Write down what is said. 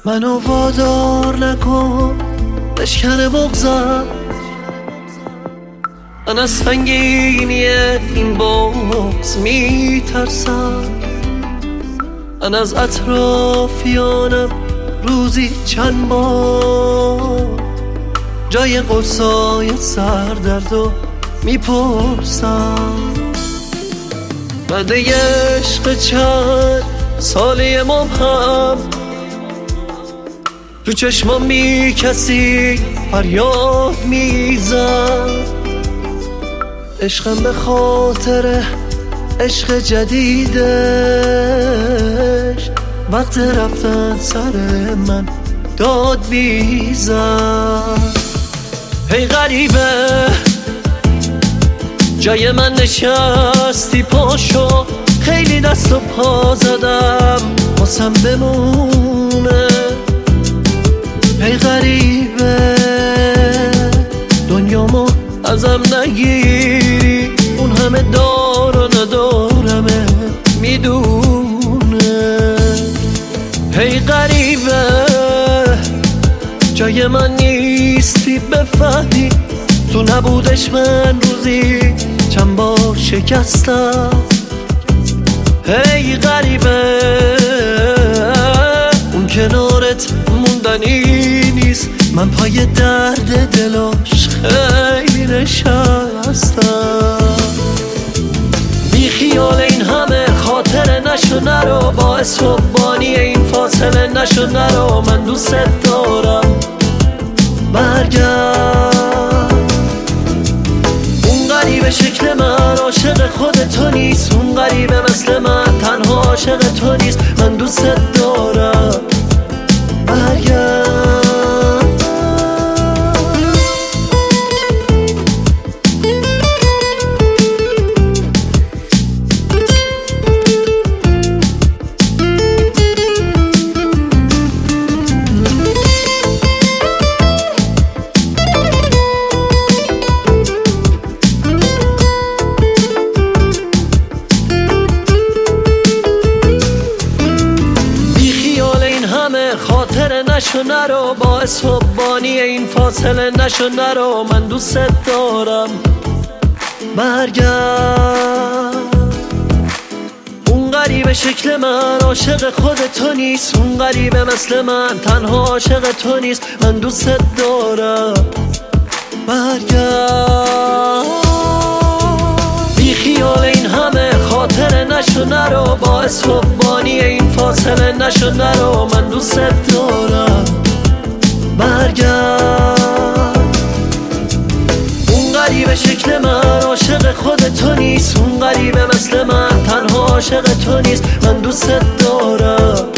منو وادار نکن بشکن بغضم، من از سنگینی این بغض میترسم. من از اطرافیانم روزی چند بار جای قرصای سردردو میپرسم. بعد عشق چند سالی مبهم تو چشمام کسی فریاد میزد. عشقم به خاطر عشق جدیدش وقت رفتن سر من داد میزد. هی غریبه جای من نشستی پاشو، خیلی دست و پا زدم واسم بمونه. هی غریبه دنیامو ازم نگیری، اون همه دار و ندارمه میدونه. هی غریبه جای من نیستی بفهمی، تو نبودش من روزی چند بار شکستم. هی غریبه اون کنارت موندنی نیست، من پای درد دلاش خیلی نشستم. بی خیال این همه خاطر نشو نرو، باعث حبانی این فاصله نشو نرو. من دوست دارم برگرد. اون غریبه شکل من عاشق خود تو نیست، اون غریبه مثل من تنها عاشق تو نیست. من دوست دارم برگرد. خاطر نشو نرو، باعث حبانی این فاصله نشو نرو. من دوست دارم برگرد. اون غریبه شکل من عاشق خود تو نیست، اون غریبه مثل من تنها عاشق تو نیست. من دوست دارم برگرد. بی خیال این همه خاطر نشو نرو، باعث حبانی این فاصله نشو نرو. من دوست دارم برگرد. اون غریبه شکل من عاشق خود تو نیست، اون غریبه مثل من تنها عاشق تو نیست. من دوست دارم